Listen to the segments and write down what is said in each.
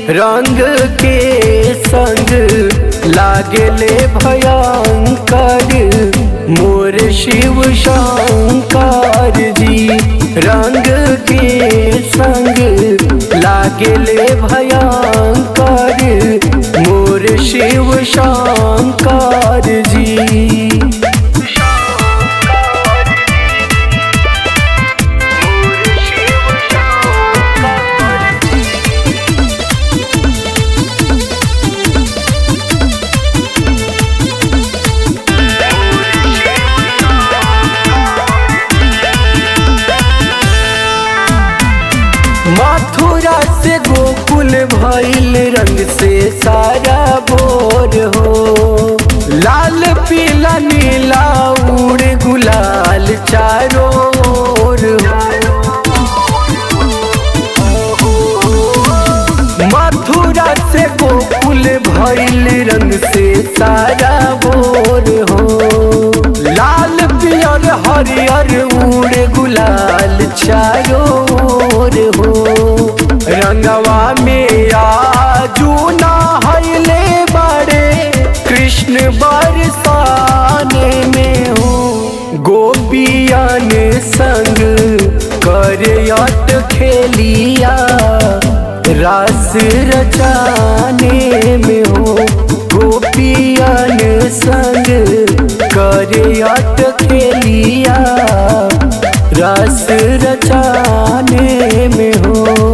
रंग के संग लागले भयंकर मोर शिव शंकर जी। रंग के संग लागले भयंकर मोर शिव शंकर जी। मथुरा से गोकुल भइल रंग से सारा बोर हो। लाल पीला नीला उड़ गुलाल चारों ओर हो। मथुरा से गोकुल भइल रंग से सारा बोर हो। लाल पियर हरियर उड़ गुलाल चारों ओर हो। रंगवा में आजू नहाइले बड़े कृष्ण बरसाने में हो। गोपियन संग करयट खेलिया रास रचाने में हो। गोपियन संग करयट खेलिया रास रचाने में हो।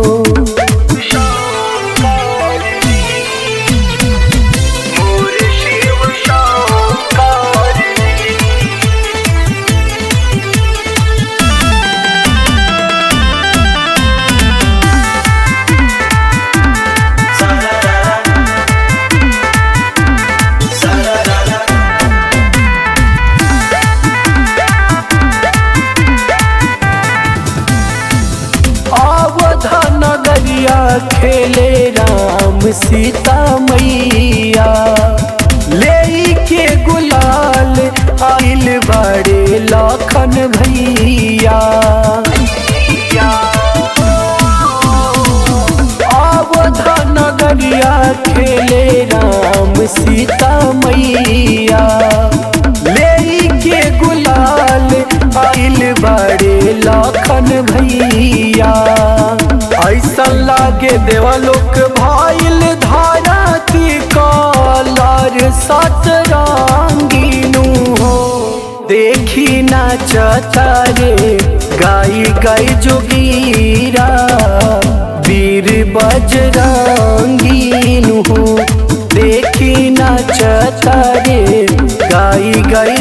नगरिया खेले राम सीता मैया ले के गुलाल आइल बड़े लखन भैया। अवध नगरिया खेले राम सीता मैया ले के गुलाल आइल बड़े लखन भैया। ऐसा लागे देवलोक भइल धरती कलर सतरंगीनु हो। देखी नाचता रे गाई गाई जोगीरा वीर बजरंगीनु हो। देखी नाचता रे गाई गाई